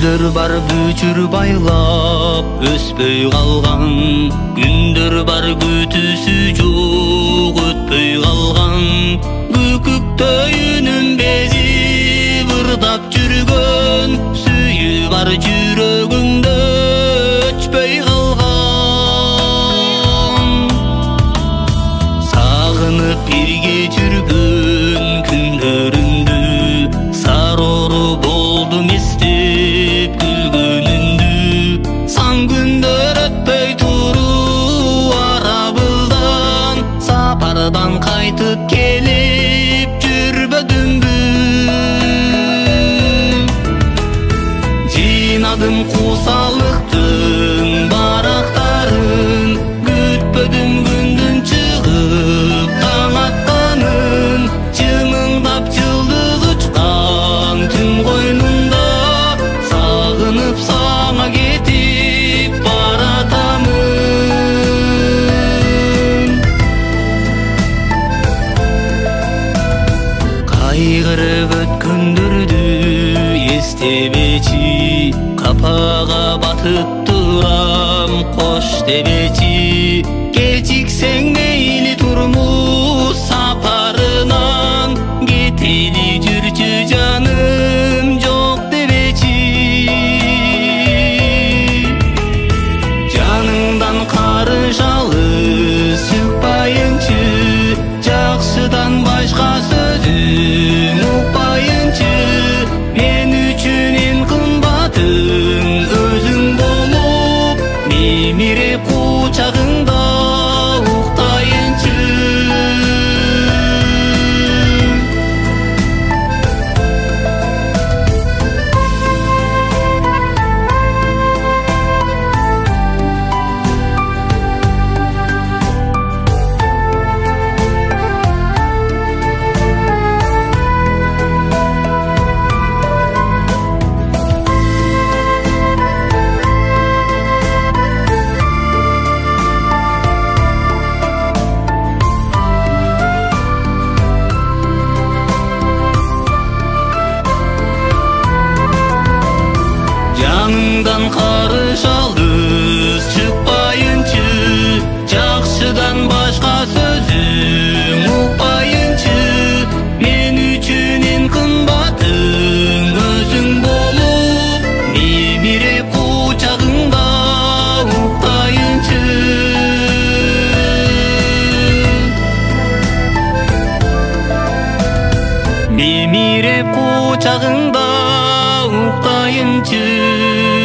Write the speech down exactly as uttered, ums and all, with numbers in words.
Гүлдөр бар бүчүр байлап өспөй калган, күндөр бар күтүүсү жок өтпөй калган. Күкүктөйүнүн бези ырдап жүргөн, сүйүү бар жүрөгүңдө өчпөй калган. Сагынып бирге жүргөн күндөрүңдү, сарору болдум эстеп күлгөнүңдү. Сан күндөр өтпөй туруп арабыздан, сапардан кайтып келип жүрбөдүмбү. Жыйнадым куусалыктын барактарын, күтпөдүм күндүн чыгып таң атканын. Жымыңдап жылдыз учкан түн койнунда, сагынып саңа кетип баратамын. Кайгырып өткөндөрдү эстебечи, капага батып турам кош дебечи. Кечиксең мейли турмуш сапарынан, кетели жүрчү жаным жок дебечи. Жаныңдан карыш алыс чыкпайынчы, жакшыдан башка сөзүң укпайынчы. Мен үчүн эң кымбатың өзүң болуп, мемирип кучагыңда уктайынчы. Жаныңдан карыш алыс чыкпайынчы, жакшыдан башка сөзүң укпайынчы. Мен үчүн эң кымбатың өзүң болуп, мемирип кучагыңда уктайынчы. Мемирип кучагыңда уктайынчы.